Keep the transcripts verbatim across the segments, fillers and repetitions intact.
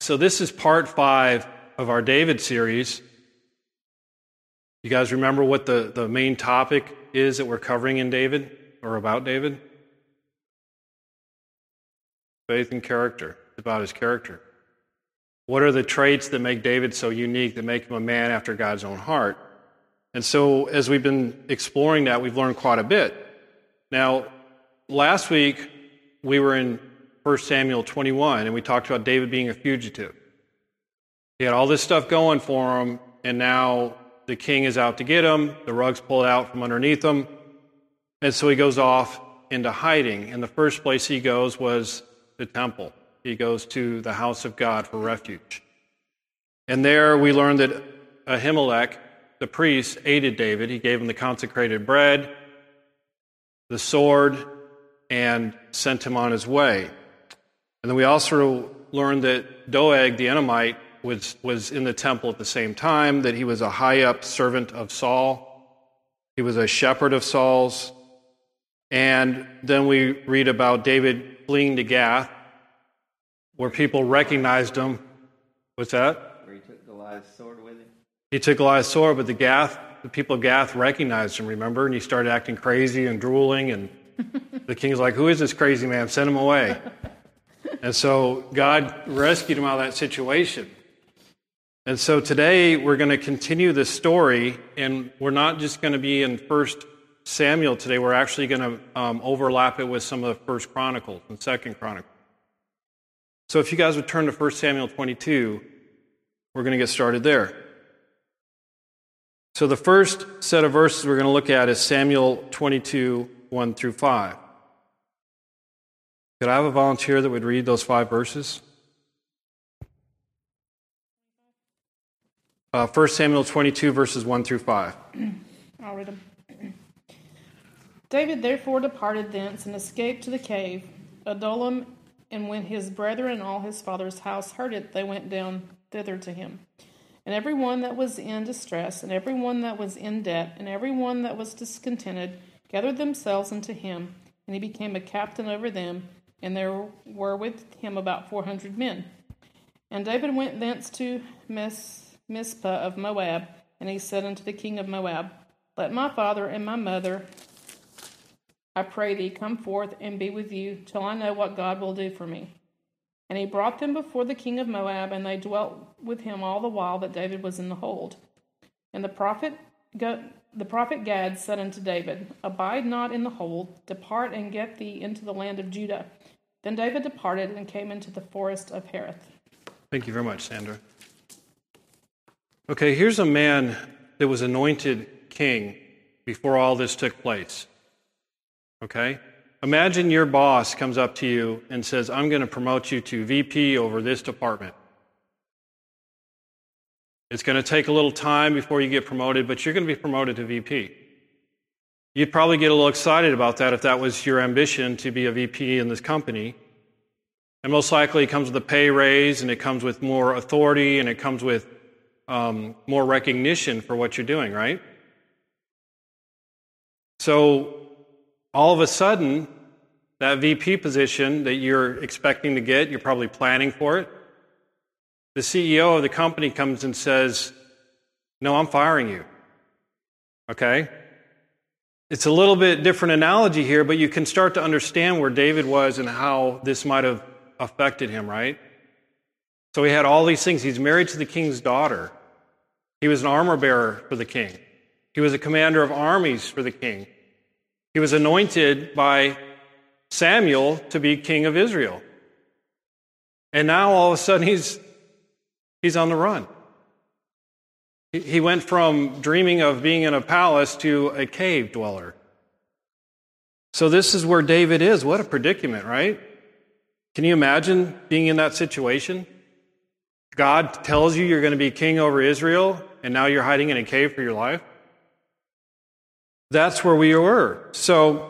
So this is part five of our David series. You guys remember what the, the main topic is that we're covering in David, or about David? Faith and character. It's about his character. What are the traits that make David so unique, that make him a man after God's own heart? And so as we've been exploring that, we've learned quite a bit. Now, last week, we were in First Samuel twenty-one, and we talked about David being a fugitive. He had all this stuff going for him, and now the king is out to get him. The rug's pulled out from underneath him. And so he goes off into hiding. And the first place he goes was the temple. He goes to the house of God for refuge. And there we learned that Ahimelech, the priest, aided David. He gave him the consecrated bread, the sword, and sent him on his way. And then we also learned that Doeg, the Edomite, was, was in the temple at the same time, that he was a high-up servant of Saul. He was a shepherd of Saul's. And then we read about David fleeing to Gath, where people recognized him. What's that? Where he took Goliath's sword with him. He took Goliath's sword, but the Gath, the people of Gath recognized him, remember? And he started acting crazy and drooling, and the king's like, who is this crazy man? Send him away. And so God rescued him out of that situation. And so today we're going to continue this story, and we're not just going to be in First Samuel today. We're actually going to um, overlap it with some of the First Chronicles and Second Chronicles. So if you guys would turn to First Samuel twenty-two, we're going to get started there. So the first set of verses we're going to look at is Samuel twenty-two, one through five. Could I have a volunteer that would read those five verses? Uh, First Samuel twenty-two, verses one through five. I'll read them. David therefore departed thence and escaped to the cave, Adullam, and when his brethren and all his father's house heard it, they went down thither to him. And every one that was in distress, and every one that was in debt, and every one that was discontented, gathered themselves unto him, and he became a captain over them, and there were with him about four hundred men. And David went thence to Mis- Mizpah of Moab, and he said unto the king of Moab, Let my father and my mother, I pray thee, come forth and be with you, till I know what God will do for me. And he brought them before the king of Moab, and they dwelt with him all the while that David was in the hold. And the prophet the prophet Gad said unto David, Abide not in the hold, depart and get thee into the land of Judah. Then David departed and came into the forest of Hereth. Thank you very much, Sandra. Okay, here's a man that was anointed king before all this took place. Okay? Imagine your boss comes up to you and says, I'm going to promote you to V P over this department. It's going to take a little time before you get promoted, but you're going to be promoted to V P. You'd probably get a little excited about that if that was your ambition to be a V P in this company. And most likely it comes with a pay raise, and it comes with more authority, and it comes with um, more recognition for what you're doing, right? So all of a sudden, that V P position that you're expecting to get, you're probably planning for it, the C E O of the company comes and says, no, I'm firing you. Okay? It's a little bit different analogy here, but you can start to understand where David was and how this might have affected him, right? So he had all these things. He's married to the king's daughter. He was an armor bearer for the king. He was a commander of armies for the king. He was anointed by Samuel to be king of Israel. And now all of a sudden he's he's on the run. He, he went from dreaming of being in a palace to a cave dweller. So this is where David is. What a predicament, right? Can you imagine being in that situation? God tells you you're going to be king over Israel, and now you're hiding in a cave for your life? That's where we were. So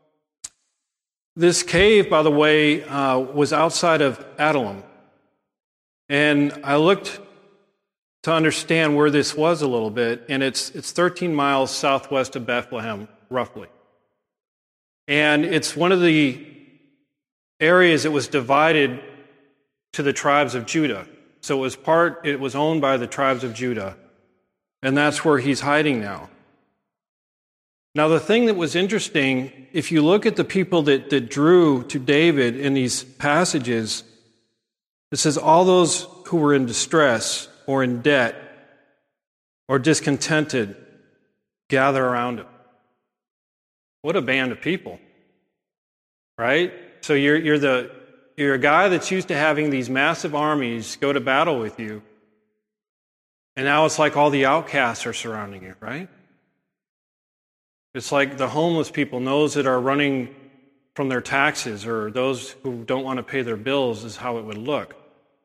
this cave, by the way, uh, was outside of Adullam. And I looked to understand where this was a little bit, and it's it's thirteen miles southwest of Bethlehem, roughly. And it's one of the areas that was divided to the tribes of Judah. So it was part, it was owned by the tribes of Judah. And that's where he's hiding now. Now, the thing that was interesting, if you look at the people that, that drew to David in these passages, it says all those who were in distress or in debt or discontented gather around him. What a band of people, right? So you're you're the you're a guy that's used to having these massive armies go to battle with you, and now it's like all the outcasts are surrounding you, right? It's like the homeless people, those that are running from their taxes, or those who don't want to pay their bills, is how it would look.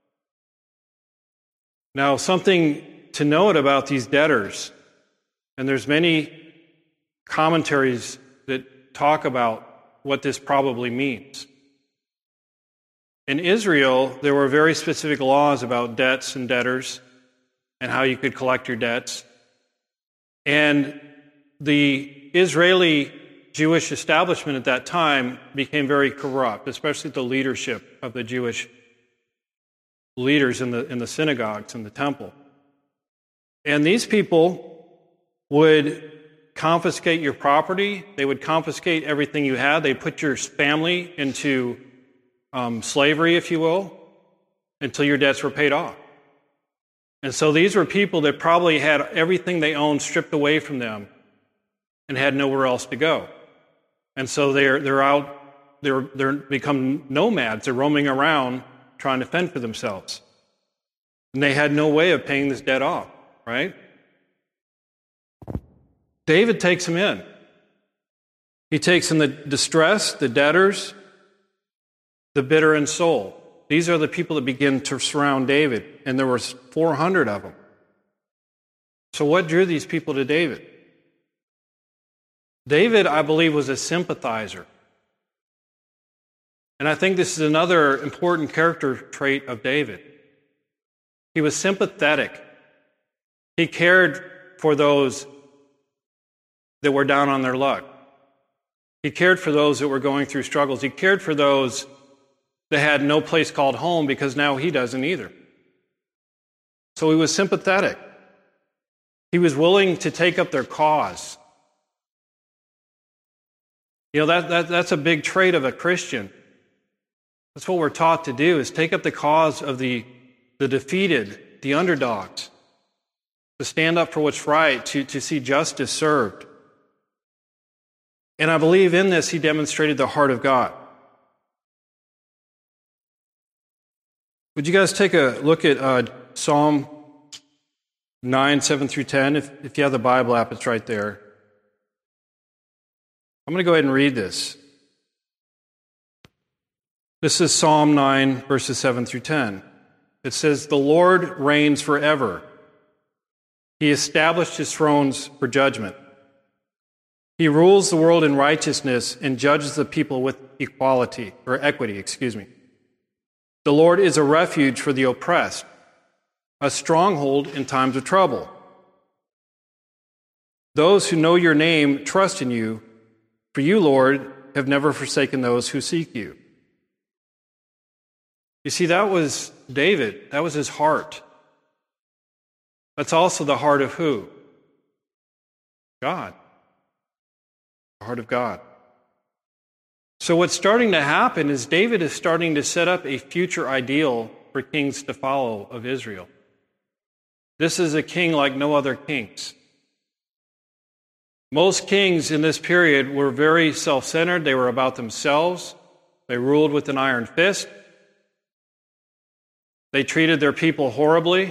Now, something to note about these debtors, and there's many commentaries that talk about what this probably means. In Israel, there were very specific laws about debts and debtors and how you could collect your debts. And the Israeli Jewish establishment at that time became very corrupt, especially the leadership of the Jewish leaders in the in the synagogues and the temple. And these people would confiscate your property. They would confiscate everything you had. They'd put your family into um, slavery, if you will, until your debts were paid off. And so these were people that probably had everything they owned stripped away from them and had nowhere else to go. And so they're they're out, they're they're become nomads. They're roaming around trying to fend for themselves. And they had no way of paying this debt off, right? David takes them in. He takes in the distressed, the debtors, the bitter in soul. These are the people that begin to surround David, and there were four hundred of them. So what drew these people to David? David, I believe, was a sympathizer. And I think this is another important character trait of David. He was sympathetic. He cared for those that were down on their luck. He cared for those that were going through struggles. He cared for those that had no place called home, because now he doesn't either. So he was sympathetic. He was willing to take up their cause. You know, that, that that's a big trait of a Christian. That's what we're taught to do, is take up the cause of the, the defeated, the underdogs, to stand up for what's right, to, to see justice served. And I believe in this he demonstrated the heart of God. Would you guys take a look at uh, Psalm nine, seven through ten? If, if you have the Bible app, it's right there. I'm going to go ahead and read this. This is Psalm nine, verses seven through ten. It says, "The Lord reigns forever. He established his thrones for judgment. He rules the world in righteousness and judges the people with equality, or equity, excuse me. The Lord is a refuge for the oppressed, a stronghold in times of trouble. Those who know your name trust in you, for you, Lord, have never forsaken those who seek you." You see, that was David. That was his heart. That's also the heart of who? God. The heart of God. So what's starting to happen is David is starting to set up a future ideal for kings to follow of Israel. This is a king like no other kings. Most kings in this period were very self-centered. They were about themselves. They ruled with an iron fist. They treated their people horribly.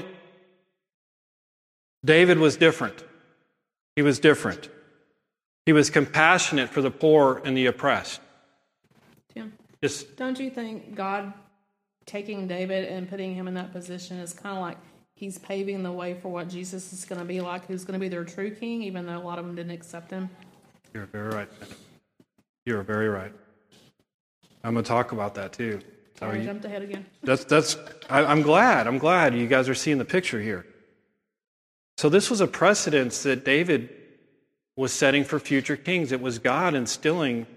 David was different. He was different. He was compassionate for the poor and the oppressed. Tim, Just, don't you think God taking David and putting him in that position is kind of like he's paving the way for what Jesus is going to be like, who's going to be their true king, even though a lot of them didn't accept him? You're very right. You're very right. I'm going to talk about that too. Sorry, I jumped ahead again. That's that's. I, I'm glad. I'm glad you guys are seeing the picture here. So this was a precedence that David was setting for future kings. It was God instilling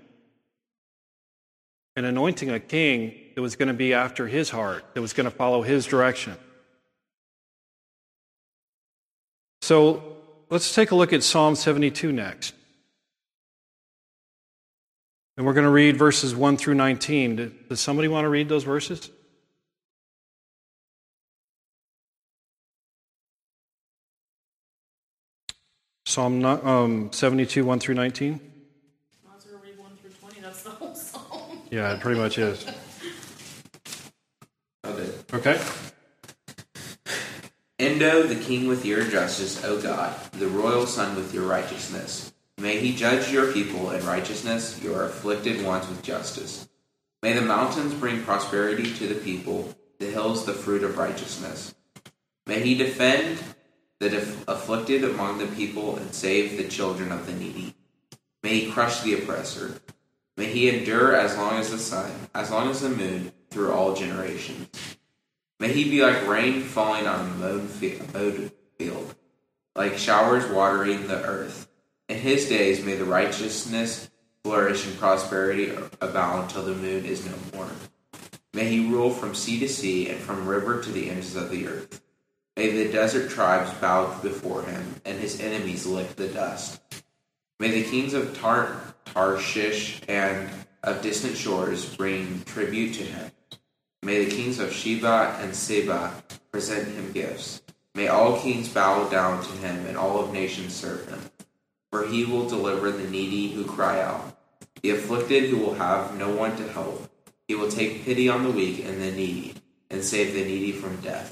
and anointing a king that was going to be after his heart, that was going to follow his direction. So let's take a look at Psalm seventy-two next. And we're going to read verses one through nineteen. Does somebody want to read those verses? Psalm um, seventy-two, one through nineteen. Might as well read one through twenty. That's the whole psalm. Yeah, it pretty much is. Okay. Okay. Endo the king with your justice, O God, the royal son with your righteousness. May he judge your people in righteousness, your afflicted ones with justice. May the mountains bring prosperity to the people, the hills the fruit of righteousness. May he defend the def- afflicted among the people and save the children of the needy. May he crush the oppressor. May he endure as long as the sun, as long as the moon, through all generations. May he be like rain falling on a mowed field, like showers watering the earth. In his days may the righteousness flourish and prosperity abound till the moon is no more. May he rule from sea to sea and from river to the ends of the earth. May the desert tribes bow before him, and his enemies lick the dust. May the kings of Tar- Tarshish and of distant shores bring tribute to him. May the kings of Sheba and Seba present him gifts. May all kings bow down to him, and all of nations serve him. For he will deliver the needy who cry out, the afflicted who will have no one to help. He will take pity on the weak and the needy, and save the needy from death.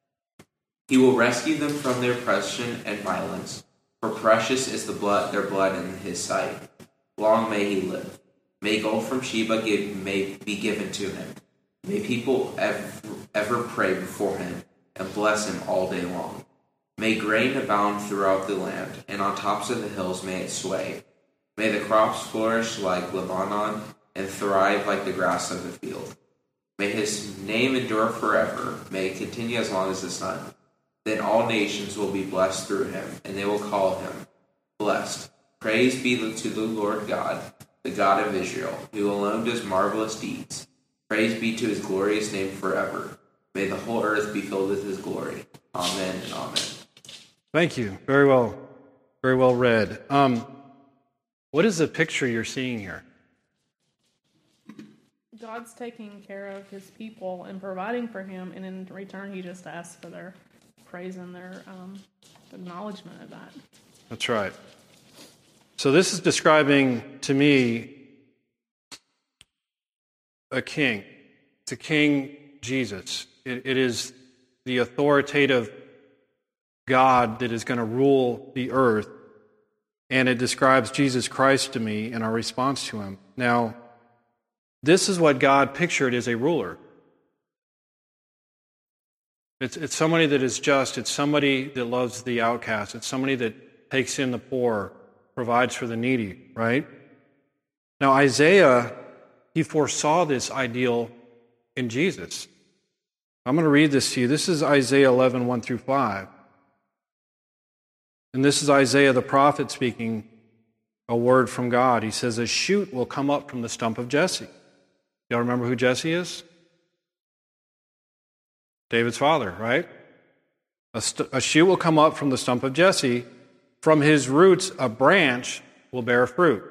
He will rescue them from their oppression and violence, for precious is the blood, their blood in his sight. Long may he live. May gold from Sheba give, may be given to him. May people ever, ever pray before him and bless him all day long. May grain abound throughout the land, and on tops of the hills may it sway. May the crops flourish like Lebanon and thrive like the grass of the field. May his name endure forever. May it continue as long as the sun. Then all nations will be blessed through him, and they will call him blessed. Praise be to the Lord God, the God of Israel, who alone does marvelous deeds. Praise be to his glorious name forever. May the whole earth be filled with his glory. Amen and amen. Thank you. Very well. Very well read. Um, what is the picture you're seeing here? God's taking care of his people and providing for him, and in return, he just asks for their praise and their um, acknowledgement of that. That's right. So this is describing to me a king. It's a king, Jesus. It, it is the authoritative God that is going to rule the earth, and it describes Jesus Christ to me and our response to him. Now, this is what God pictured as a ruler. It's, it's somebody that is just. It's somebody that loves the outcast. It's somebody that takes in the poor, provides for the needy, right? Now, Isaiah, he foresaw this ideal in Jesus. I'm going to read this to you. This is Isaiah eleven, one through five. And this is Isaiah the prophet speaking a word from God. He says, a shoot will come up from the stump of Jesse. Y'all remember who Jesse is? David's father, right? A, st- a shoot will come up from the stump of Jesse. From his roots, a branch will bear fruit.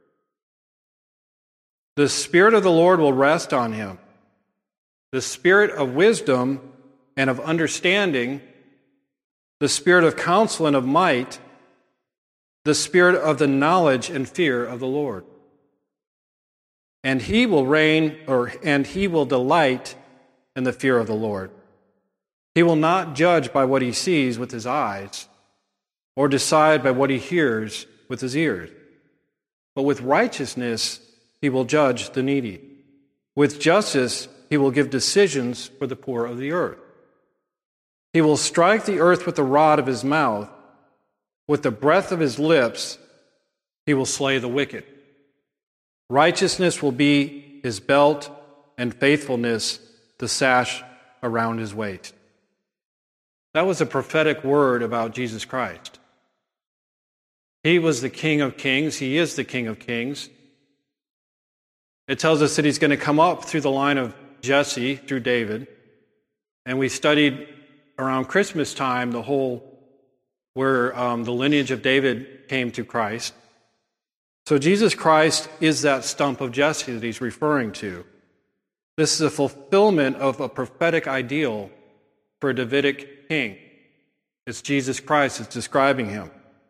The Spirit of the Lord will rest on him. The Spirit of wisdom and of understanding, the Spirit of counsel and of might, the Spirit of the knowledge and fear of the Lord. And he will reign, or and he will delight in the fear of the Lord. He will not judge by what he sees with his eyes, or decide by what he hears with his ears. But with righteousness he will judge the needy. With justice he will give decisions for the poor of the earth. He will strike the earth with the rod of his mouth. With the breath of his lips he will slay the wicked. Righteousness will be his belt, and faithfulness the sash around his waist. That was a prophetic word about Jesus Christ. He was the King of Kings. He is the King of Kings. It tells us that he's going to come up through the line of Jesse, through David. And we studied around Christmas time the whole where um, the lineage of David came to Christ. So Jesus Christ is that stump of Jesse that he's referring to. This is a fulfillment of a prophetic ideal for a Davidic king. It's Jesus Christ that's describing him.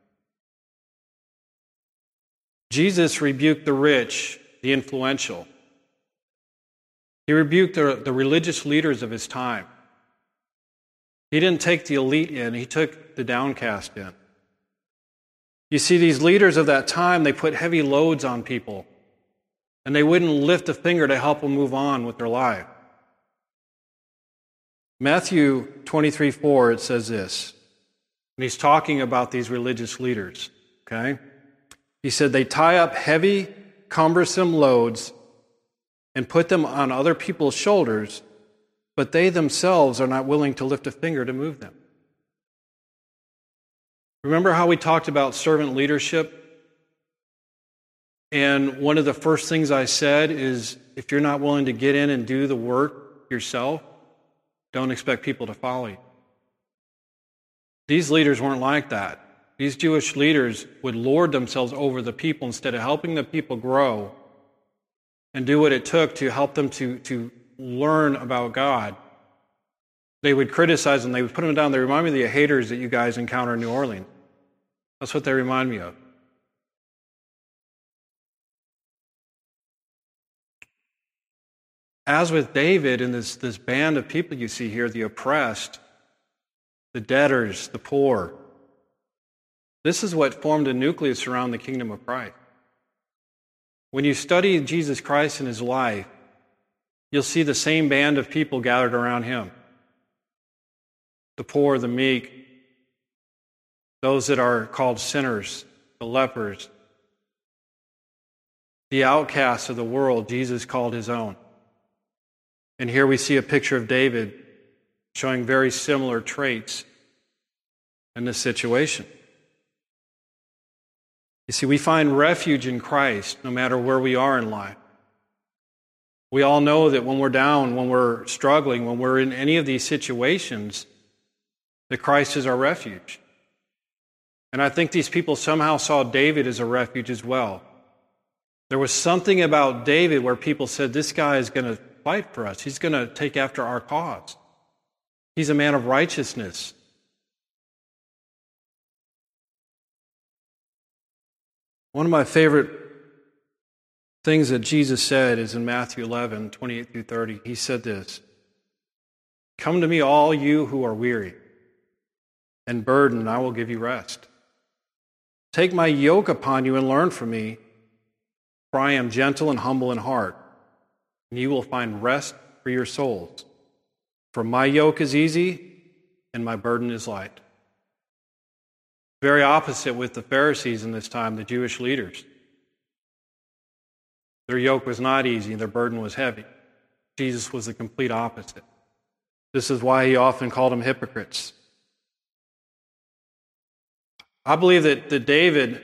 Jesus rebuked the rich, the influential. He rebuked the, the religious leaders of his time. He didn't take the elite in, he took the downcast in. You see, these leaders of that time, they put heavy loads on people, and they wouldn't lift a finger to help them move on with their life. Matthew twenty-three four, it says this, and he's talking about these religious leaders, okay? He said, they tie up heavy, cumbersome loads and put them on other people's shoulders, but they themselves are not willing to lift a finger to move them. Remember how we talked about servant leadership? And one of the first things I said is, if you're not willing to get in and do the work yourself, don't expect people to follow you. These leaders weren't like that. These Jewish leaders would lord themselves over the people instead of helping the people grow and do what it took to help them to, to learn about God. They would criticize them. They would put them down. They remind me of the haters that you guys encounter in New Orleans. That's what they remind me of. As with David and this, this band of people you see here, the oppressed, the debtors, the poor, this is what formed a nucleus around the kingdom of Christ. When you study Jesus Christ and his life, you'll see the same band of people gathered around him. The poor, the meek, those that are called sinners, the lepers, the outcasts of the world, Jesus called his own. And here we see a picture of David showing very similar traits in this situation. You see, we find refuge in Christ no matter where we are in life. We all know that when we're down, when we're struggling, when we're in any of these situations, that Christ is our refuge. And I think these people somehow saw David as a refuge as well. There was something about David where people said, this guy is going to fight for us. He's going to take after our cause. He's a man of righteousness. One of my favorite things that Jesus said is in Matthew eleven, twenty-eight through thirty. He said this, come to me, all you who are weary and burdened, and I will give you rest. Take my yoke upon you and learn from me, for I am gentle and humble in heart, and you will find rest for your souls. For my yoke is easy and my burden is light. Very opposite with the Pharisees in this time, the Jewish leaders. Their yoke was not easy and their burden was heavy. Jesus was the complete opposite. This is why he often called them hypocrites. I believe that, that David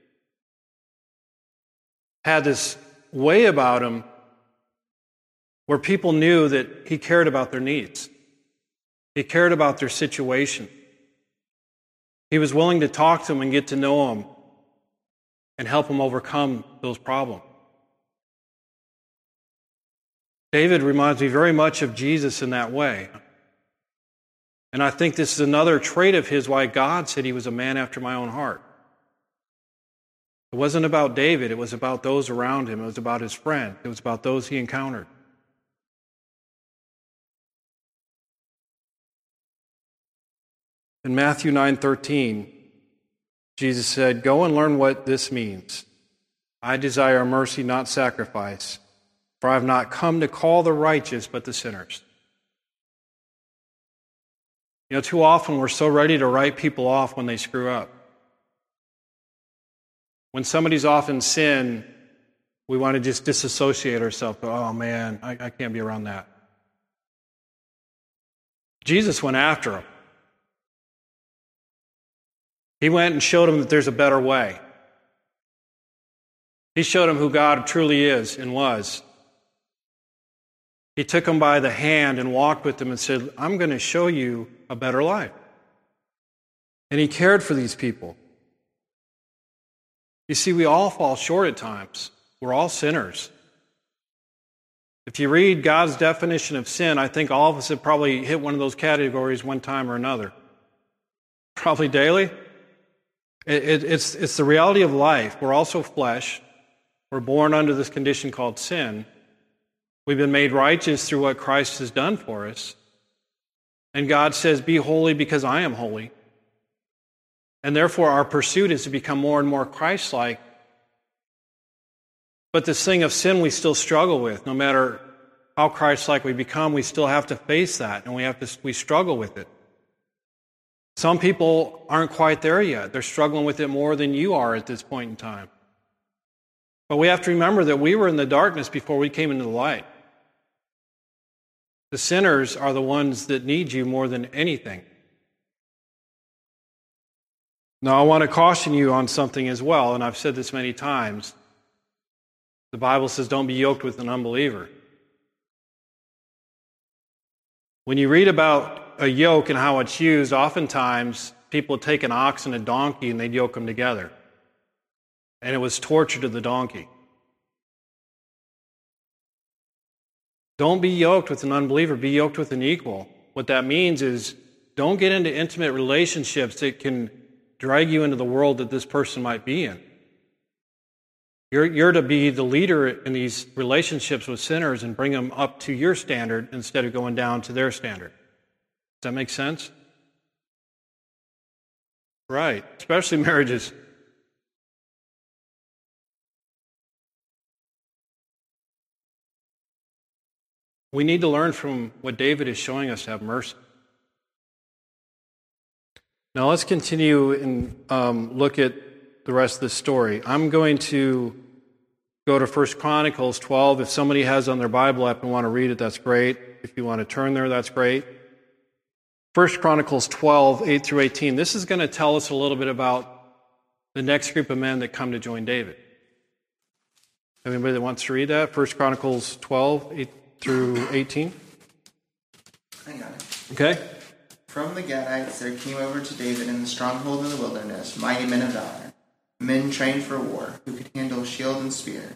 had this way about him where people knew that he cared about their needs. He cared about their situation. He was willing to talk to them and get to know them and help them overcome those problems. David reminds me very much of Jesus in that way. And I think this is another trait of his why God said he was a man after my own heart. It wasn't about David, it was about those around him, it was about his friend, it was about those he encountered. In Matthew nine thirteen, Jesus said, go and learn what this means. I desire mercy, not sacrifice, for I have not come to call the righteous, but the sinners. You know, too often we're so ready to write people off when they screw up. When somebody's off in sin, we want to just disassociate ourselves. Oh man, I, I can't be around that. Jesus went after him. He went and showed him that there's a better way. He showed him who God truly is and was. He took him by the hand and walked with him and said, I'm going to show you a better life. And he cared for these people. You see, we all fall short at times. We're all sinners. If you read God's definition of sin, I think all of us have probably hit one of those categories one time or another. Probably daily. It, it, it's, it's the reality of life. We're also flesh. We're born under this condition called sin. We've been made righteous through what Christ has done for us. And God says, be holy because I am holy. And therefore our pursuit is to become more and more Christ-like. But this thing of sin we still struggle with. No matter how Christ-like we become, we still have to face that, and we have to we struggle with it. Some people aren't quite there yet. They're struggling with it more than you are at this point in time. But we have to remember that we were in the darkness before we came into the light. The sinners are the ones that need you more than anything. Now, I want to caution you on something as well, and I've said this many times. The Bible says don't be yoked with an unbeliever. When you read about a yoke and how it's used, oftentimes people would take an ox and a donkey and they'd yoke them together. And it was torture to the donkey. Don't be yoked with an unbeliever, be yoked with an equal. What that means is don't get into intimate relationships that can drag you into the world that this person might be in. You're, you're to be the leader in these relationships with sinners and bring them up to your standard instead of going down to their standard. Does that make sense? Right, especially marriages. We need to learn from what David is showing us to have mercy. Now let's continue and um, look at the rest of the story. I'm going to go to First Chronicles twelve. If somebody has on their Bible app and want to read it, that's great. If you want to turn there, that's great. First Chronicles twelve, eight through eighteen. This is going to tell us a little bit about the next group of men that come to join David. Anybody that wants to read that? First Chronicles twelve, eight through eighteen. I got it. Okay. From the Gadites there came over to David in the stronghold in the wilderness mighty men of valor, men trained for war, who could handle shield and spear,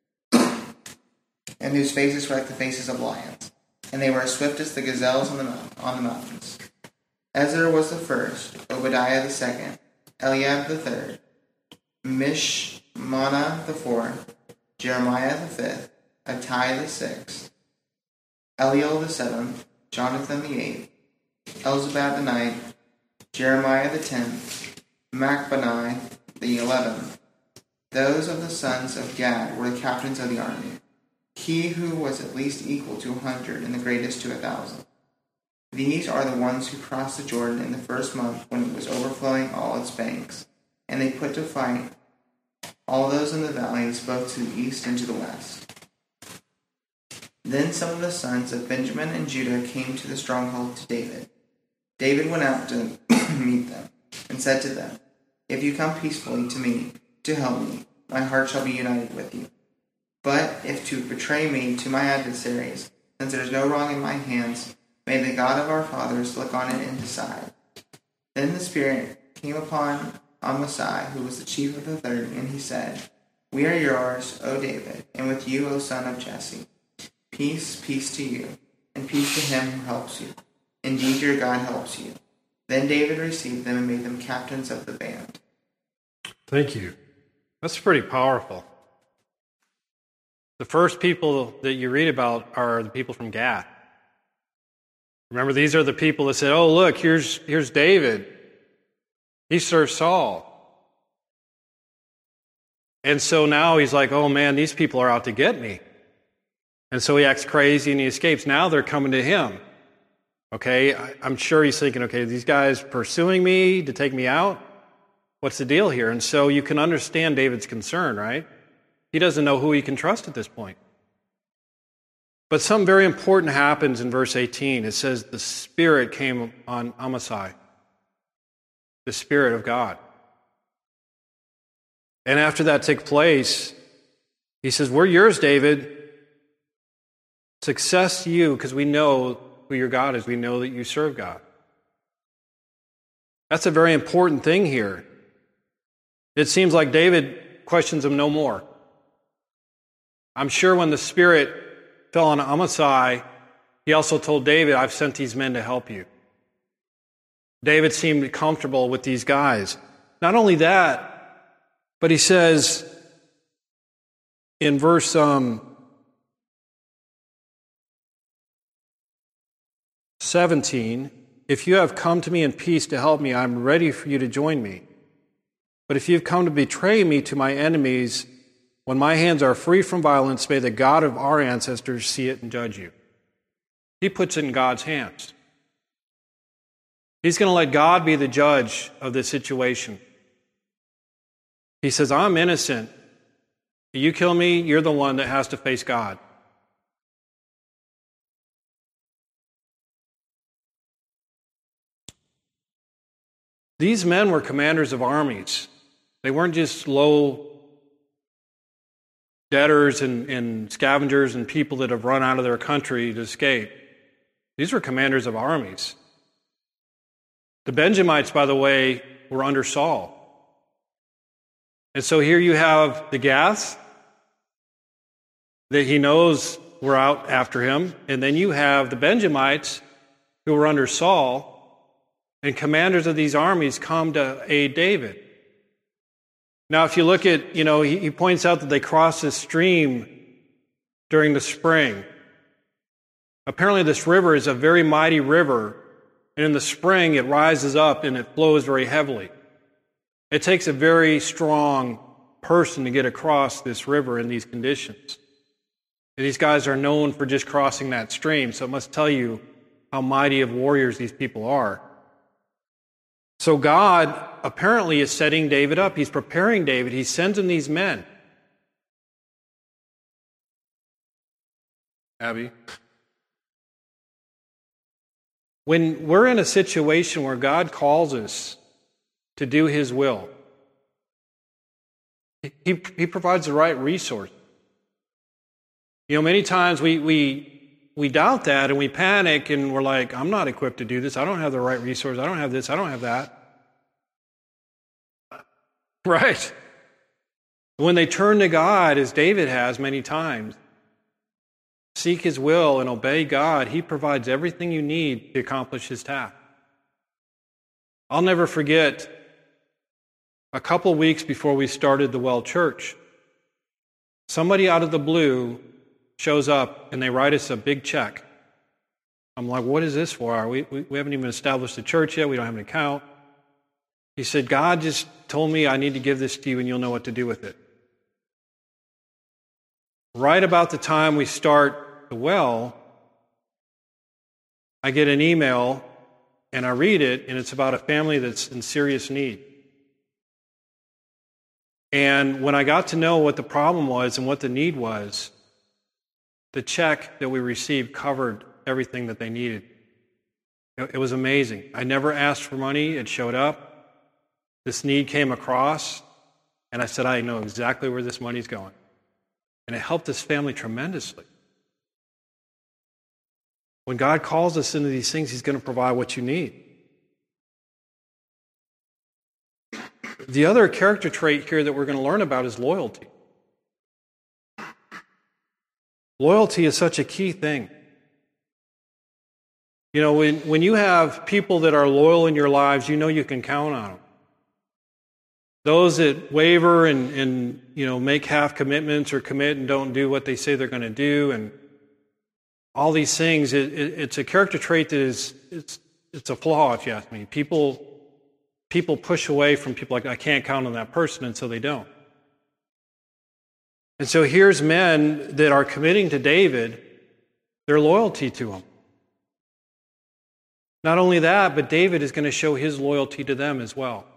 and whose faces were like the faces of lions, and they were as swift as the gazelles on the, mount, on the mountains. Ezra was the first, Obadiah the second, Eliab the third, Mishmana the fourth, Jeremiah the fifth, Attai the sixth, Eliel the seventh, Jonathan the eighth, Elzabad the ninth, Jeremiah the tenth, Machbani the eleventh. Those of the sons of Gad were the captains of the army, he who was at least equal to a hundred and the greatest to a thousand. These are the ones who crossed the Jordan in the first month when it was overflowing all its banks, and they put to flight all those in the valleys both to the east and to the west. Then some of the sons of Benjamin and Judah came to the stronghold to David. David went out to meet them, and said to them, If you come peacefully to me, to help me, my heart shall be united with you. But if to betray me to my adversaries, since there is no wrong in my hands, may the God of our fathers look on it and decide. Then the Spirit came upon Amasai, who was the chief of the thirty, and he said, We are yours, O David, and with you, O son of Jesse. Peace, peace to you, and peace to him who helps you. Indeed, your God helps you. Then David received them and made them captains of the band. Thank you. That's pretty powerful. The first people that you read about are the people from Gath. Remember, these are the people that said, oh, look, here's, here's David. He served Saul. And so now he's like, oh man, these people are out to get me. And so he acts crazy and he escapes. Now they're coming to him. Okay, I'm sure he's thinking, okay, these guys pursuing me to take me out? What's the deal here? And so you can understand David's concern, right? He doesn't know who he can trust at this point. But something very important happens in verse eighteen. It says the Spirit came on Amasai, the Spirit of God. And after that took place, he says, we're yours, David. Success to you, because we know who your God is. We know that you serve God. That's a very important thing here. It seems like David questions him no more. I'm sure when the Spirit fell on Amasai, he also told David, I've sent these men to help you. David seemed comfortable with these guys. Not only that, but he says in verse um, seventeen, if you have come to me in peace to help me, I'm ready for you to join me. But if you've come to betray me to my enemies, when my hands are free from violence, may the God of our ancestors see it and judge you. He puts it in God's hands. He's going to let God be the judge of this situation. He says, I'm innocent. You kill me, you're the one that has to face God. These men were commanders of armies. They weren't just low debtors and, and scavengers and people that have run out of their country to escape. These were commanders of armies. The Benjamites, by the way, were under Saul. And so here you have the Gaths that he knows were out after him. And then you have the Benjamites who were under Saul. And commanders of these armies come to aid David. Now, if you look at, you know, he, he points out that they crossed this stream during the spring. Apparently this river is a very mighty river. And in the spring, it rises up and it flows very heavily. It takes a very strong person to get across this river in these conditions. And these guys are known for just crossing that stream, so it must tell you how mighty of warriors these people are. So God apparently is setting David up. He's preparing David. He sends him these men. Abby? When we're in a situation where God calls us to do His will, He, he provides the right resource. You know, many times we, we, we doubt that and we panic and we're like, I'm not equipped to do this. I don't have the right resource. I don't have this. I don't have that. Right. When they turn to God, as David has many times, seek His will and obey God, He provides everything you need to accomplish His task. I'll never forget a couple weeks before we started the Well Church, somebody out of the blue shows up and they write us a big check. I'm like, what is this for? We, we, we haven't even established the church yet. We don't have an account. He said, God just told me I need to give this to you and you'll know what to do with it. Right about the time we start the well, I get an email and I read it, and it's about a family that's in serious need. And when I got to know what the problem was and what the need was, the check that we received covered everything that they needed. It was amazing. I never asked for money. It showed up. This need came across, and I said, I know exactly where this money's going. And it helped this family tremendously. When God calls us into these things, He's going to provide what you need. The other character trait here that we're going to learn about is loyalty. Loyalty is such a key thing. You know, when, when you have people that are loyal in your lives, you know you can count on them. Those that waver and, and you know, make half commitments or commit and don't do what they say they're going to do, and all these things, it, it, it's a character trait that is it's it's a flaw, if you ask me. People people push away from people like, I can't count on that person, and so they don't. And so here's men that are committing to David their loyalty to him. Not only that, but David is going to show his loyalty to them as well.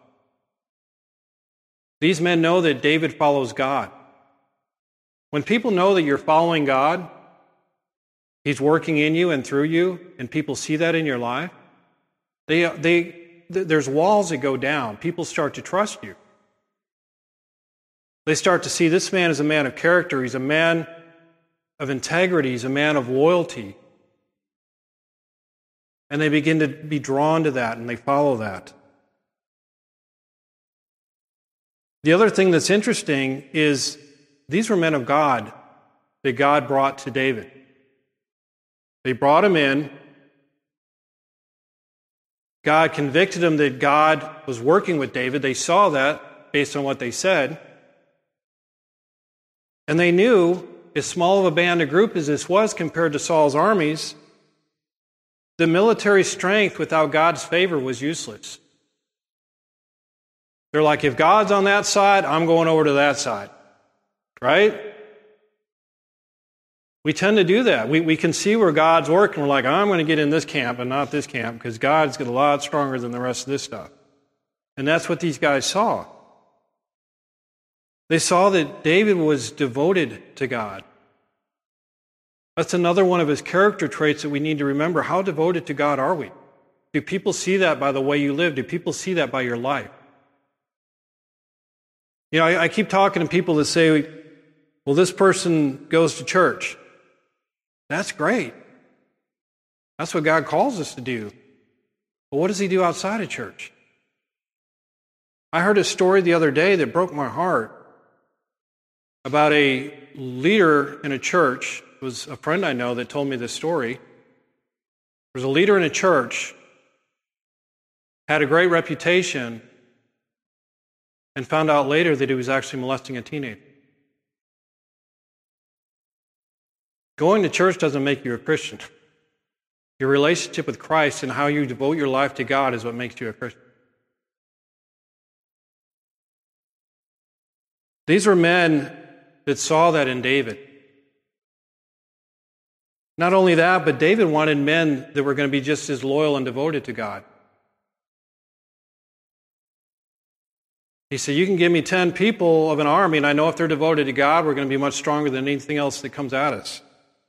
These men know that David follows God. When people know that you're following God, He's working in you and through you, and people see that in your life, they, they, there's walls that go down. People start to trust you. They start to see this man is a man of character. He's a man of integrity. He's a man of loyalty. And they begin to be drawn to that, and they follow that. The other thing that's interesting is these were men of God that God brought to David. They brought him in. God convicted them that God was working with David. They saw that based on what they said. And they knew, as small of a band of group as this was compared to Saul's armies, the military strength without God's favor was useless. They're like, if God's on that side, I'm going over to that side. Right? We tend to do that. We, we can see where God's working. We're like, I'm going to get in this camp and not this camp because God's a lot stronger than the rest of this stuff. And that's what these guys saw. They saw that David was devoted to God. That's another one of his character traits that we need to remember. How devoted to God are we? Do people see that by the way you live? Do people see that by your life? You know, I, I keep talking to people that say, well, this person goes to church. That's great. That's what God calls us to do. But what does he do outside of church? I heard a story the other day that broke my heart about a leader in a church. It was a friend I know that told me this story. There was a leader in a church, had a great reputation, and found out later that he was actually molesting a teenager. Going to church doesn't make you a Christian. Your relationship with Christ and how you devote your life to God is what makes you a Christian. These were men that saw that in David. Not only that, but David wanted men that were going to be just as loyal and devoted to God. He said, you can give me ten people of an army, and I know if they're devoted to God, we're going to be much stronger than anything else that comes at us.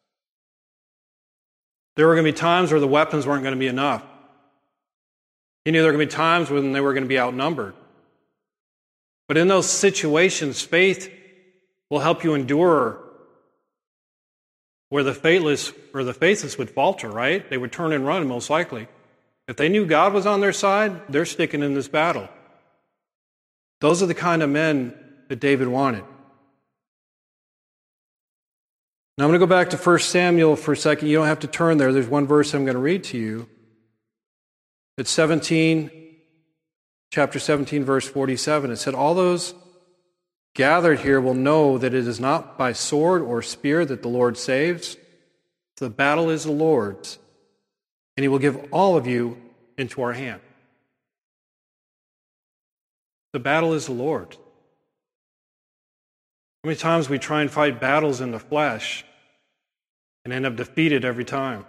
There were going to be times where the weapons weren't going to be enough. He knew there were going to be times when they were going to be outnumbered. But in those situations, faith will help you endure where the faithless or the faithless would falter, right? They would turn and run, most likely. If they knew God was on their side, they're sticking in this battle. Those are the kind of men that David wanted. Now I'm going to go back to First Samuel for a second. You don't have to turn there. There's one verse I'm going to read to you. It's seventeen, chapter seventeen, verse forty-seven. It said, all those gathered here will know that it is not by sword or spear that the Lord saves. The battle is the Lord's, and he will give all of you into our hand. The battle is the Lord's. How many times we try and fight battles in the flesh and end up defeated every time?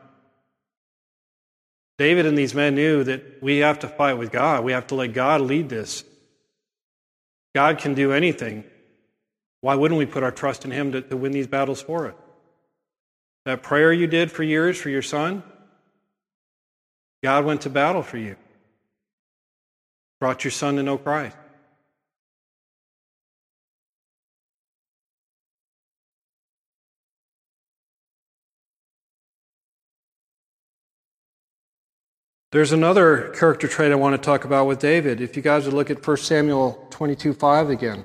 David and these men knew that we have to fight with God. We have to let God lead this. God can do anything. Why wouldn't we put our trust in him to, to win these battles for us? That prayer you did for years for your son, God went to battle for you. Brought your son to know Christ. There's another character trait I want to talk about with David. If you guys would look at First Samuel twenty-two five again.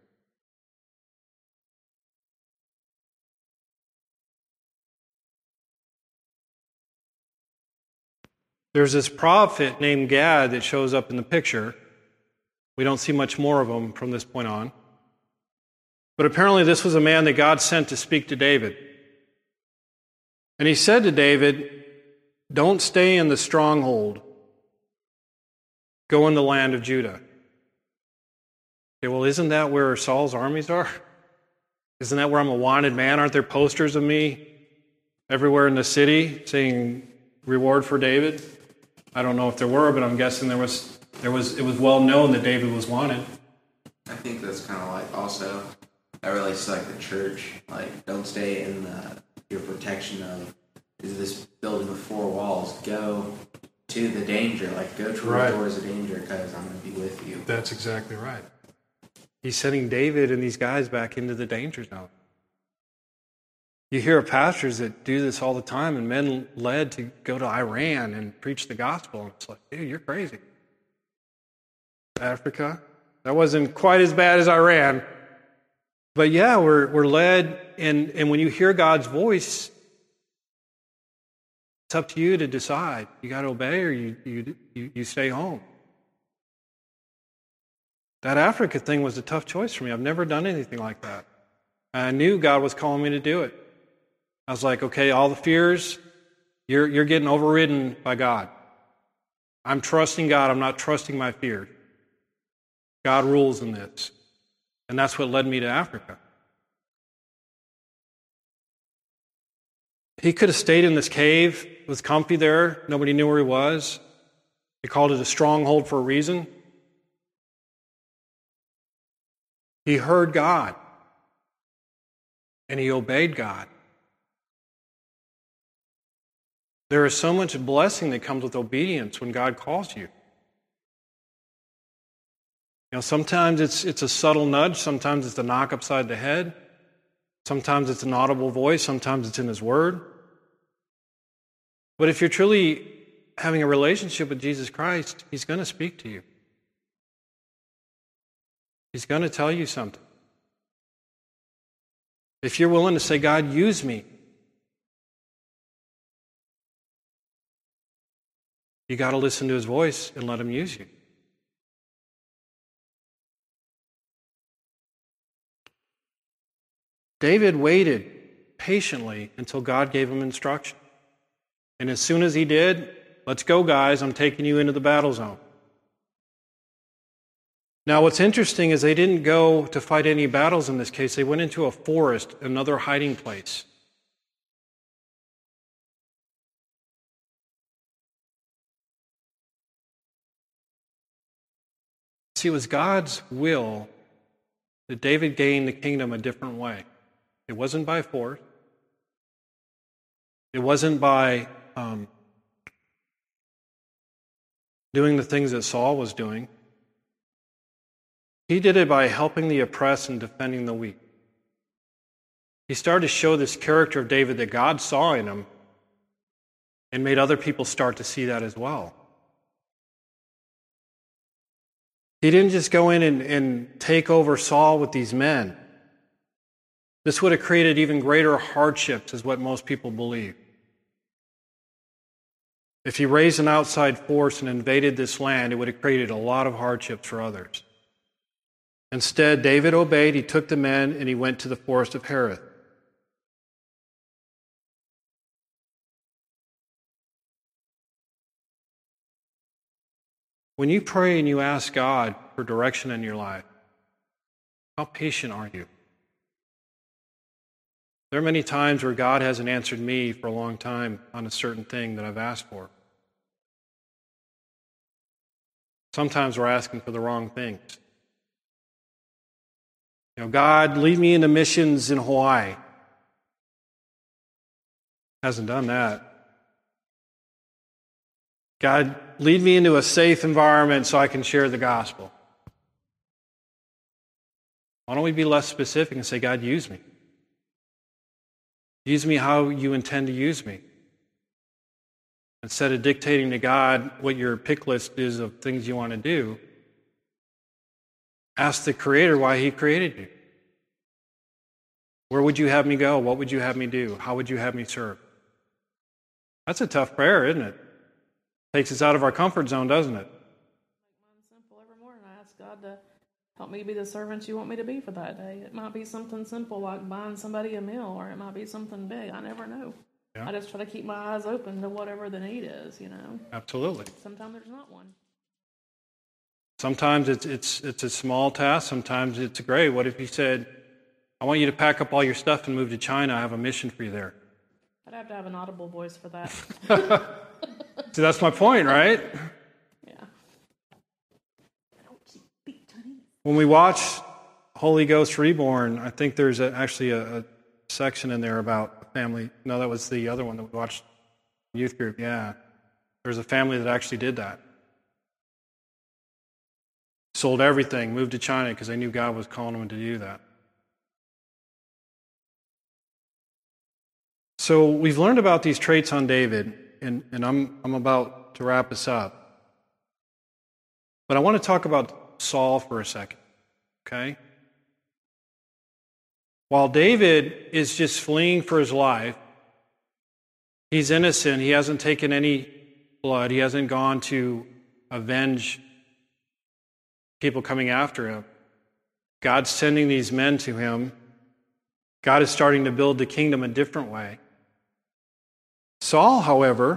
There's this prophet named Gad that shows up in the picture. We don't see much more of him from this point on. But apparently this was a man that God sent to speak to David. And he said to David, don't stay in the stronghold. Go in the land of Judah. Okay, well, isn't that where Saul's armies are? Isn't that where I'm a wanted man? Aren't there posters of me everywhere in the city saying reward for David? I don't know if there were, but I'm guessing there was. There was. It was well known that David was wanted. I think that's kind of like also that relates to like the church. Like, don't stay in the, your protection of is this building with four walls. Go to the danger. Like, go to right. the doors of danger because I'm going to be with you. That's exactly right. He's sending David and these guys back into the danger zone. You hear of pastors that do this all the time, and men led to go to Iran and preach the gospel. And it's like, dude, you're crazy. Africa, That wasn't quite as bad as Iran. But yeah, we're we're led, and, and when you hear God's voice, it's up to you to decide. You got to obey, or you, you you you stay home. That Africa thing was a tough choice for me. I've never done anything like that. I knew God was calling me to do it. I was like, okay, all the fears, you're you're getting overridden by God. I'm trusting God. I'm not trusting my fear. God rules in this. And that's what led me to Africa. He could have stayed in this cave. It was comfy there. Nobody knew where he was. He called it a stronghold for a reason. He heard God. And he obeyed God. There is so much blessing that comes with obedience when God calls you. You know, sometimes it's it's a subtle nudge, sometimes it's a knock upside the head, sometimes it's an audible voice, sometimes it's in His Word. But if you're truly having a relationship with Jesus Christ, He's going to speak to you. He's going to tell you something. If you're willing to say, God, use me, you got to listen to His voice and let Him use you. David waited patiently until God gave him instruction. And as soon as he did, let's go, guys, I'm taking you into the battle zone. Now, what's interesting is they didn't go to fight any battles in this case. They went into a forest, another hiding place. See, it was God's will that David gain the kingdom a different way. It wasn't by force. It wasn't by um, doing the things that Saul was doing. He did it by helping the oppressed and defending the weak. He started to show this character of David that God saw in him and made other people start to see that as well. He didn't just go in and, and take over Saul with these men. This would have created even greater hardships, is what most people believe. If he raised an outside force and invaded this land, it would have created a lot of hardships for others. Instead, David obeyed, he took the men, and he went to the forest of Hereth. When you pray and you ask God for direction in your life, how patient are you? There are many times where God hasn't answered me for a long time on a certain thing that I've asked for. Sometimes we're asking for the wrong things. You know, God, lead me into missions in Hawaii. Hasn't done that. God, lead me into a safe environment so I can share the gospel. Why don't we be less specific and say, God, use me. Use me how you intend to use me. Instead of dictating to God what your pick list is of things you want to do, ask the Creator why He created you. Where would you have me go? What would you have me do? How would you have me serve? That's a tough prayer, isn't it? Takes us out of our comfort zone, doesn't it? Mine's simple every morning. I ask God to help me be the servant you want me to be for that day. It might be something simple like buying somebody a meal, or it might be something big. I never know. Yeah. I just try to keep my eyes open to whatever the need is, you know. Absolutely. Sometimes there's not one. Sometimes it's it's it's a small task. Sometimes it's great. What if He said, I want you to pack up all your stuff and move to China. I have a mission for you there. I'd have to have an audible voice for that. See, that's my point, right? Yeah. When we watch Holy Ghost Reborn, I think there's a, actually a, a section in there about family. No, that was the other one that we watched, youth group. Yeah. There's a family that actually did that. Sold everything, moved to China because they knew God was calling them to do that. So we've learned about these traits on David, and, and I'm I'm about to wrap us up. But I want to talk about Saul for a second, okay? While David is just fleeing for his life, he's innocent. He hasn't taken any blood. He hasn't gone to avenge people coming after him. God's sending these men to him. God is starting to build the kingdom a different way. Saul, however,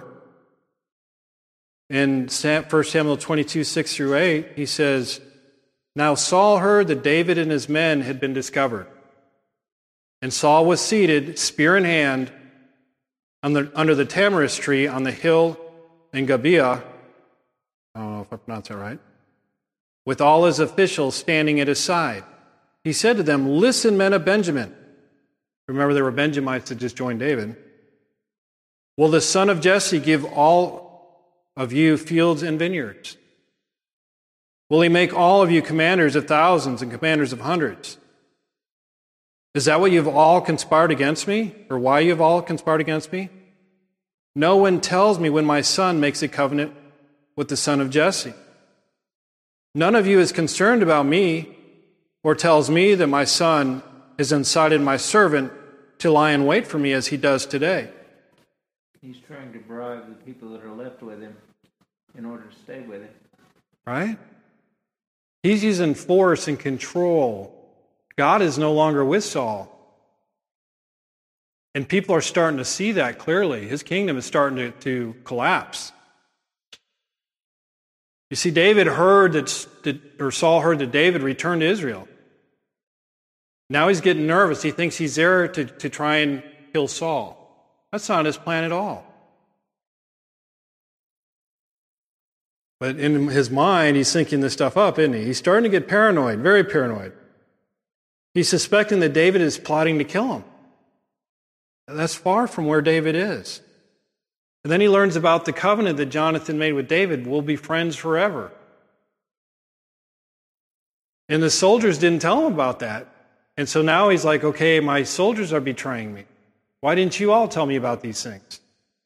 in First Samuel twenty-two, six through eight, he says, "Now Saul heard that David and his men had been discovered. And Saul was seated, spear in hand, on the, under the tamarisk tree on the hill in Gibeah," I don't know if I pronounced that right, "with all his officials standing at his side. He said to them, 'Listen, men of Benjamin.'" Remember, there were Benjamites that just joined David. "Will the son of Jesse give all of you fields and vineyards? Will he make all of you commanders of thousands and commanders of hundreds? Is that what you've all conspired against me, or why you've all conspired against me? No one tells me when my son makes a covenant with the son of Jesse. None of you is concerned about me, or tells me that my son has incited my servant to lie in wait for me as he does today." He's trying to bribe the people that are left with him in order to stay with him. Right? He's using force and control. God is no longer with Saul. And people are starting to see that clearly. His kingdom is starting to, to collapse. You see, David heard that, or Saul heard that David returned to Israel. Now he's getting nervous. He thinks he's there to, to try and kill Saul. That's not his plan at all. But in his mind, he's thinking this stuff up, isn't he? He's starting to get paranoid, very paranoid. He's suspecting that David is plotting to kill him. That's far from where David is. And then he learns about the covenant that Jonathan made with David. We'll be friends forever. And the soldiers didn't tell him about that. And so now he's like, okay, my soldiers are betraying me. Why didn't you all tell me about these things?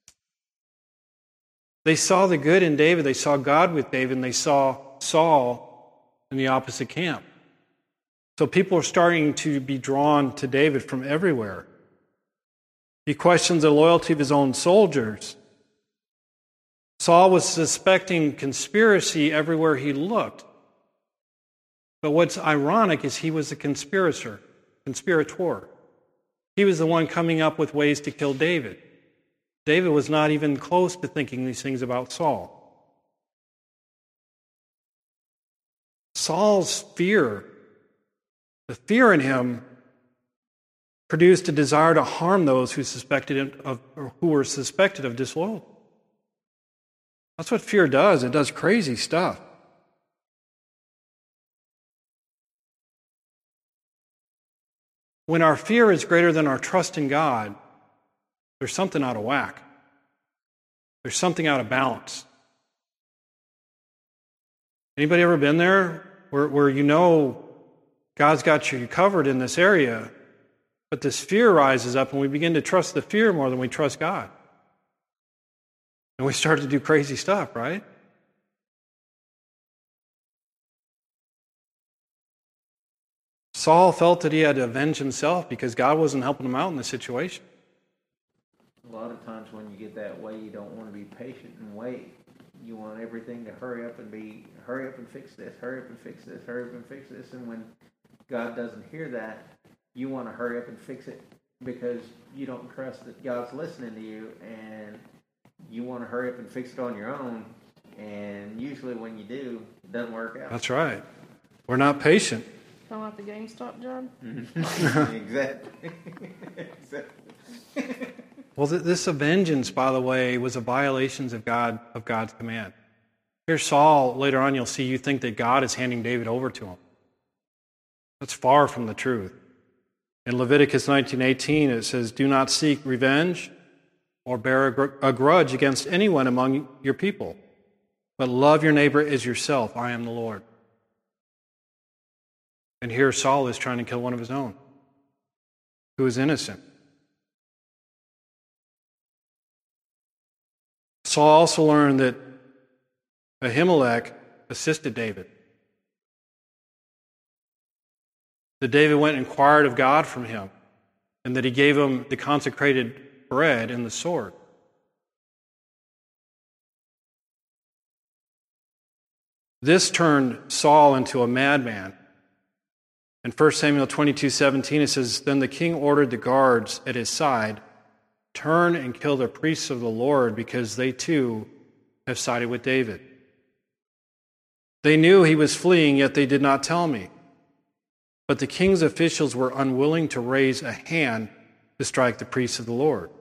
They saw the good in David. They saw God with David, and they saw Saul in the opposite camp. So people are starting to be drawn to David from everywhere. He questions the loyalty of his own soldiers. Saul was suspecting conspiracy everywhere he looked. But what's ironic is he was a conspirator, conspirator. He was the one coming up with ways to kill David. David was not even close to thinking these things about Saul. Saul's fear, the fear in him, produced a desire to harm those who suspected of, or who were suspected of disloyalty. That's what fear does. It does crazy stuff. When our fear is greater than our trust in God, there's something out of whack. There's something out of balance. Anybody ever been there where, where you know God's got you covered in this area, but this fear rises up and we begin to trust the fear more than we trust God? And we start to do crazy stuff, right? Saul felt that he had to avenge himself because God wasn't helping him out in the situation. A lot of times when you get that way, you don't want to be patient and wait. You want everything to hurry up and be, hurry up and fix this, hurry up and fix this, hurry up and fix this. And when God doesn't hear that, you want to hurry up and fix it because you don't trust that God's listening to you, and you want to hurry up and fix it on your own. And usually when you do, it doesn't work out. That's right. We're not patient. Kind of like the GameStop job? Exactly. Exactly. Well, this vengeance, by the way, was a violation of God of God's command. Here's Saul. Later on, you'll see you think that God is handing David over to him. That's far from the truth. In Leviticus nineteen eighteen, it says, "Do not seek revenge or bear a, gr- a grudge against anyone among your people, but love your neighbor as yourself. I am the Lord." And here Saul is trying to kill one of his own, who is innocent. Saul also learned that Ahimelech assisted David. that David went and inquired of God from him, and that he gave him the consecrated bread and the sword. This turned Saul into a madman. In First Samuel twenty-two seventeen, it says, "Then the king ordered the guards at his side, 'Turn and kill the priests of the Lord, because they too have sided with David.' They knew he was fleeing, yet they did not tell me. But the king's officials were unwilling to raise a hand to strike the priests of the Lord."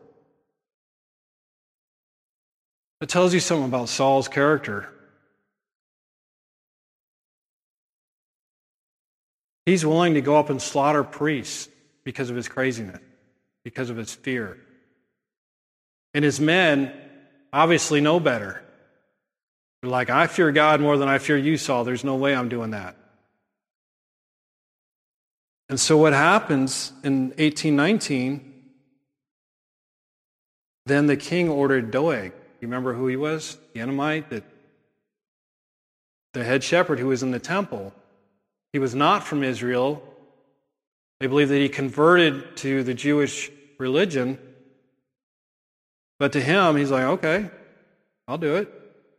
It tells you something about Saul's character. He's willing to go up and slaughter priests because of his craziness, because of his fear. And his men obviously know better. They're like, "I fear God more than I fear you, Saul. There's no way I'm doing that." And so what happens in eighteen nineteen, then the king ordered Doeg. You remember who he was? The Edomite, the, the head shepherd who was in the temple. He was not from Israel. They believe that he converted to the Jewish religion. But to him, he's like, "Okay, I'll do it."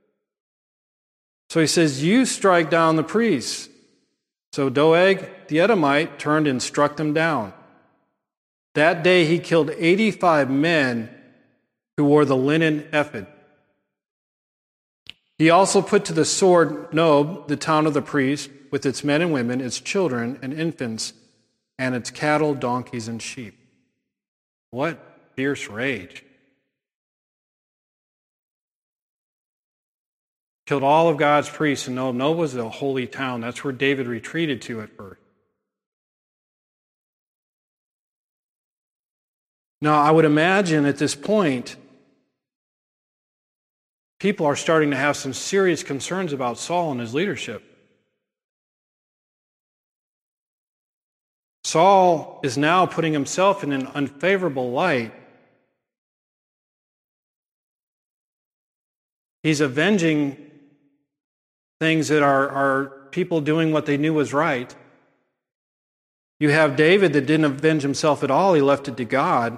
So he says, "You strike down the priests." So Doeg, the Edomite, turned and struck them down. That day he killed eighty-five men who wore the linen ephod. He also put to the sword Nob, the town of the priests, with its men and women, its children and infants, and its cattle, donkeys, and sheep. What fierce rage. Killed all of God's priests, and Nob. Nob was a holy town. That's where David retreated to at first. Now, I would imagine at this point, people are starting to have some serious concerns about Saul and his leadership. Saul is now putting himself in an unfavorable light. He's avenging things that are, are people doing what they knew was right. You have David that didn't avenge himself at all. He left it to God.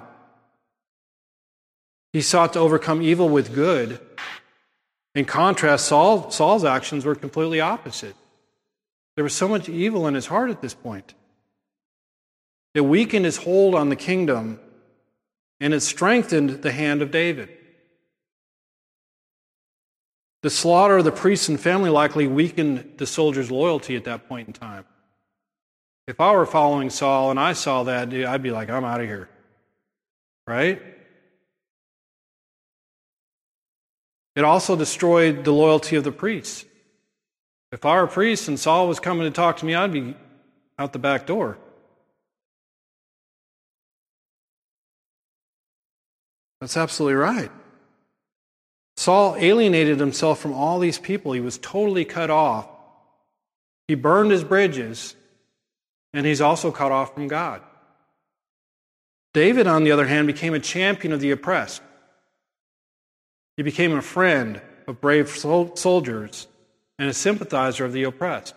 He sought to overcome evil with good. In contrast, Saul, Saul's actions were completely opposite. There was so much evil in his heart at this point. It weakened his hold on the kingdom, and it strengthened the hand of David. The slaughter of the priests and family likely weakened the soldiers' loyalty at that point in time. If I were following Saul and I saw that, dude, I'd be like, "I'm out of here." Right? It also destroyed the loyalty of the priests. If I were a priest and Saul was coming to talk to me, I'd be out the back door. That's absolutely right. Saul alienated himself from all these people. He was totally cut off. He burned his bridges, and he's also cut off from God. David, on the other hand, became a champion of the oppressed. He became a friend of brave soldiers and a sympathizer of the oppressed.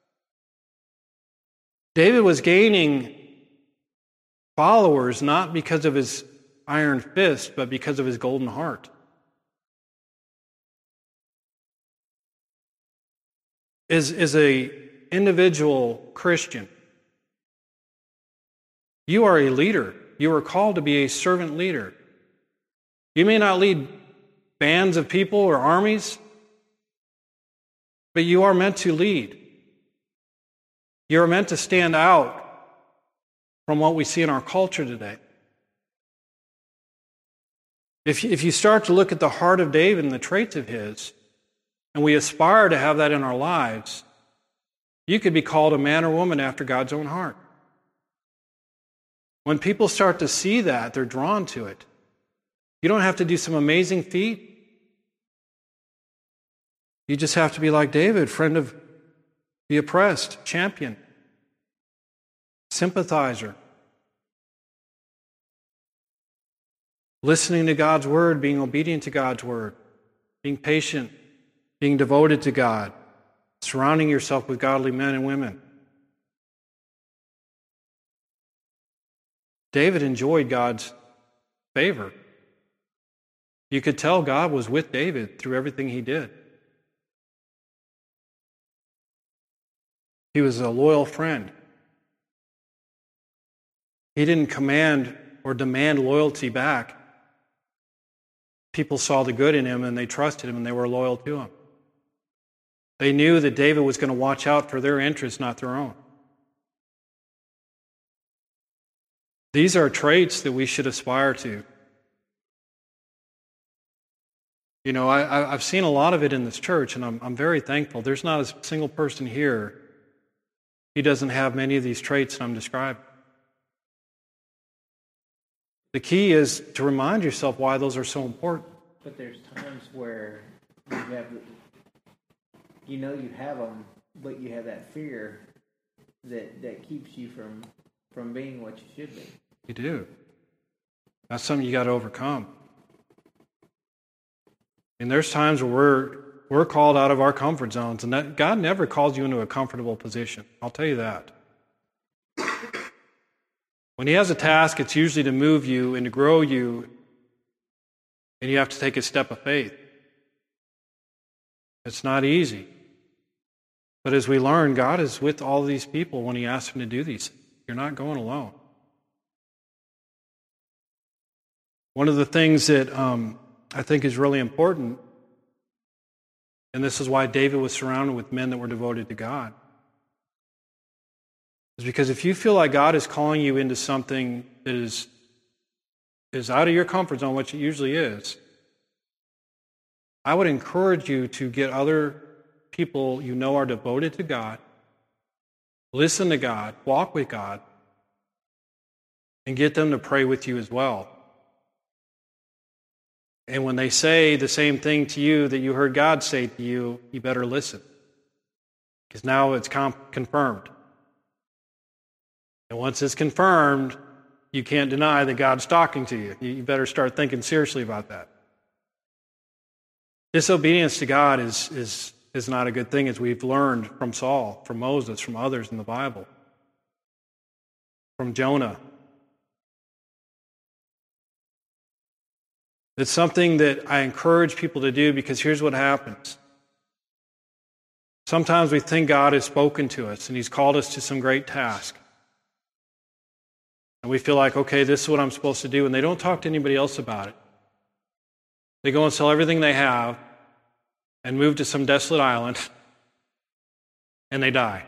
David was gaining followers not because of his iron fist, but because of his golden heart. As, as a individual Christian, you are a leader. You are called to be a servant leader. You may not lead bands of people or armies, but you are meant to lead. You are meant to stand out from what we see in our culture today. If, if you start to look at the heart of David and the traits of his, and we aspire to have that in our lives, you could be called a man or woman after God's own heart. When people start to see that, they're drawn to it. You don't have to do some amazing feat. You just have to be like David, friend of the oppressed, champion, sympathizer. Listening to God's word, being obedient to God's word, being patient, being devoted to God, surrounding yourself with godly men and women. David enjoyed God's favor. You could tell God was with David through everything he did. He was a loyal friend. He didn't command or demand loyalty back. People saw the good in him and they trusted him and they were loyal to him. They knew that David was going to watch out for their interests, not their own. These are traits that we should aspire to. You know, I, I've seen a lot of it in this church, and I'm, I'm very thankful. There's not a single person here who doesn't have many of these traits that I'm describing. The key is to remind yourself why those are so important. But there's times where you have, you know you have them, but you have that fear that, that keeps you from, from being what you should be. You do. That's something you got to overcome. And there's times where we're we're called out of our comfort zones, and that God never calls you into a comfortable position. I'll tell you that. When He has a task, it's usually to move you and to grow you, and you have to take a step of faith. It's not easy. But as we learn, God is with all these people when He asks them to do these things. You're not going alone. One of the things that um, I think is really important, and this is why David was surrounded with men that were devoted to God, is because if you feel like God is calling you into something that is, is out of your comfort zone, which it usually is, I would encourage you to get other people you know are devoted to God, listen to God, walk with God, and get them to pray with you as well. And when they say the same thing to you that you heard God say to you, you better listen. Because now it's comp- confirmed. And once it's confirmed, you can't deny that God's talking to you. You better start thinking seriously about that. Disobedience to God is, is, is not a good thing, as we've learned from Saul, from Moses, from others in the Bible, from Jonah. It's something that I encourage people to do, because here's what happens. Sometimes we think God has spoken to us and He's called us to some great task. And we feel like, okay, this is what I'm supposed to do, and they don't talk to anybody else about it. They go and sell everything they have and move to some desolate island, and they die.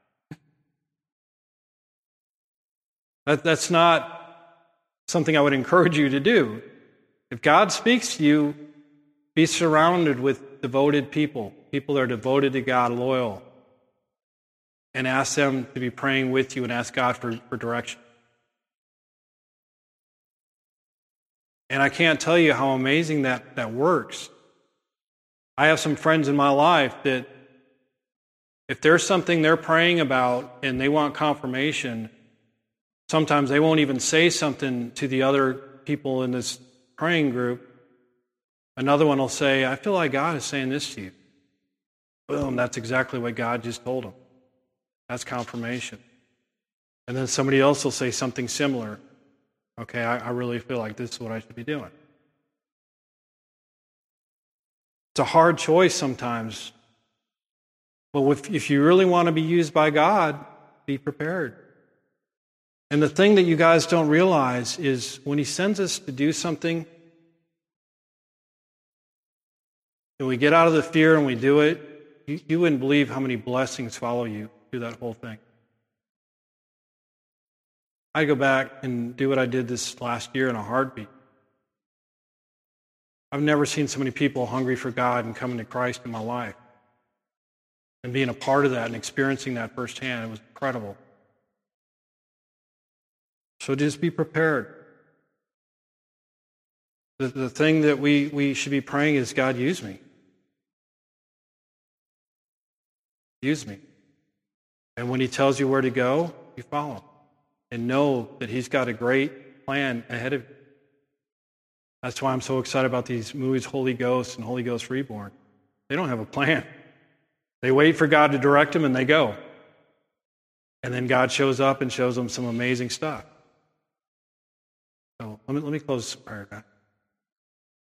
That, that's not something I would encourage you to do. If God speaks to you, be surrounded with devoted people, people that are devoted to God, loyal, and ask them to be praying with you and ask God for, for direction. And I can't tell you how amazing that, that works. I have some friends in my life that if there's something they're praying about and they want confirmation, sometimes they won't even say something to the other people in this praying group. Another one will say, I feel like God is saying this to you. Boom, that's exactly what God just told them. That's confirmation. And then somebody else will say something similar. Okay, I, I really feel like this is what I should be doing. It's a hard choice sometimes. But if, if you really want to be used by God, be prepared. And the thing that you guys don't realize is when He sends us to do something, and we get out of the fear and we do it, you, you wouldn't believe how many blessings follow you through that whole thing. I go back and do what I did this last year in a heartbeat. I've never seen so many people hungry for God and coming to Christ in my life. And being a part of that and experiencing that firsthand, it was incredible. So just be prepared. The, the thing that we, we should be praying is, God, use me. Use me. And when He tells you where to go, you follow. And know that He's got a great plan ahead of you. That's why I'm so excited about these movies, Holy Ghost and Holy Ghost Reborn. They don't have a plan. They wait for God to direct them and they go. And then God shows up and shows them some amazing stuff. So let me, let me close this prayer, God.